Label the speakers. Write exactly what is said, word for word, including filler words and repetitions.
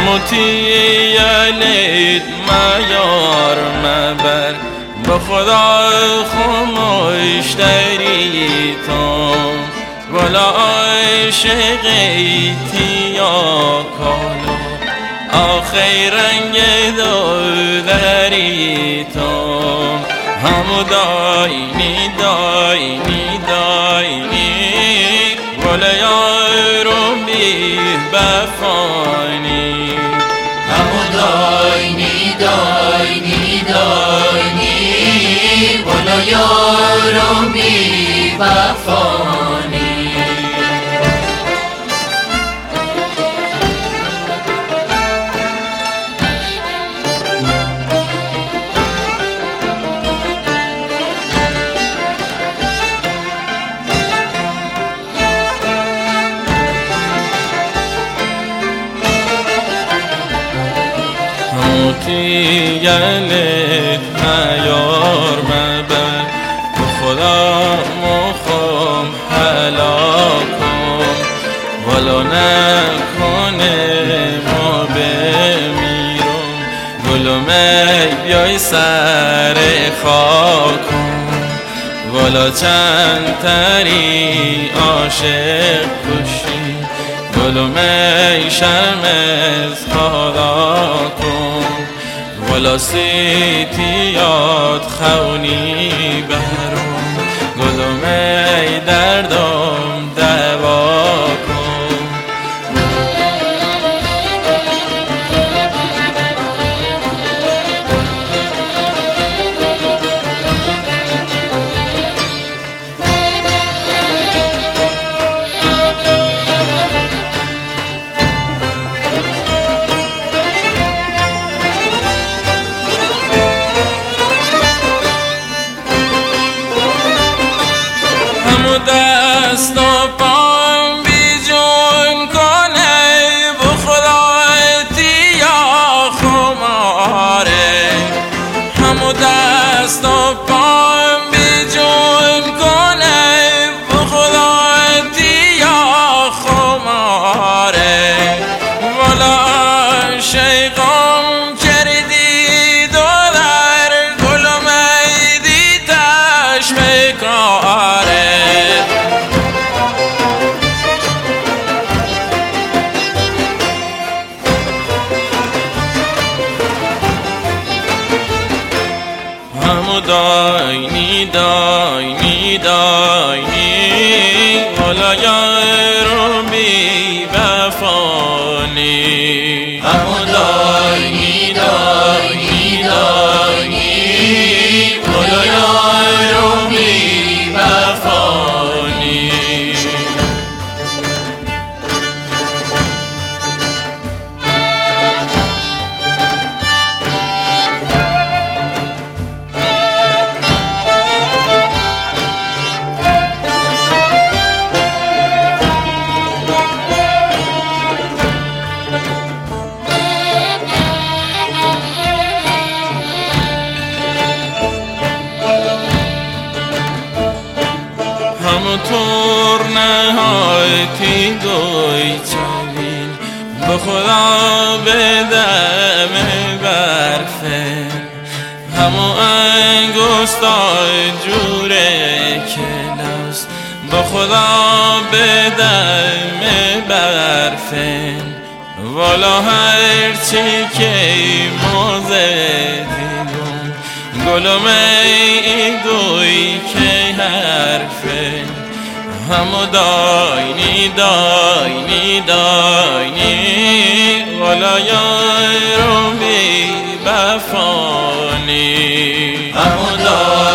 Speaker 1: هموتی میار مبر به خدا خموش داری تو ولا عاشقی تیا کالو آخی رنگ دو داری تو همو داینی داینی داینی ولا یارو بی بفانی
Speaker 2: همو داینی داینی داینی ولا یارو بی بفانی
Speaker 1: هموتی گلت میار مبر به خدا مخم هلاکم ولا نکنه ما بمیرم گلومه بیای سر خاکم ولا چند تری عاشق کشی گلومه شرم از خدا کن ولا سیتیات خونی برم گلومه دردم دوا کن دست و پام بی جون کنه بخورتی یا خماره همو دست و پام بی جون کنه بخورتی یا خماره ولا شیقم کردی دولار گلوم ایدی تش بکاره همو داینی داینی داینی ولا یارو بی بفانی
Speaker 2: همو داینی داینی داینی ولا یارو بی
Speaker 1: بفانی همونطور نهایتی گوی چوین به خدا بدم برفه همو انگوستای جوره کلاس به خدا بدم برفه والا هرچی که موزه دیدم گلوم ای گوی که حرفه همو داینی داینی داینی ولا یارو بی بفانی
Speaker 2: همو داینی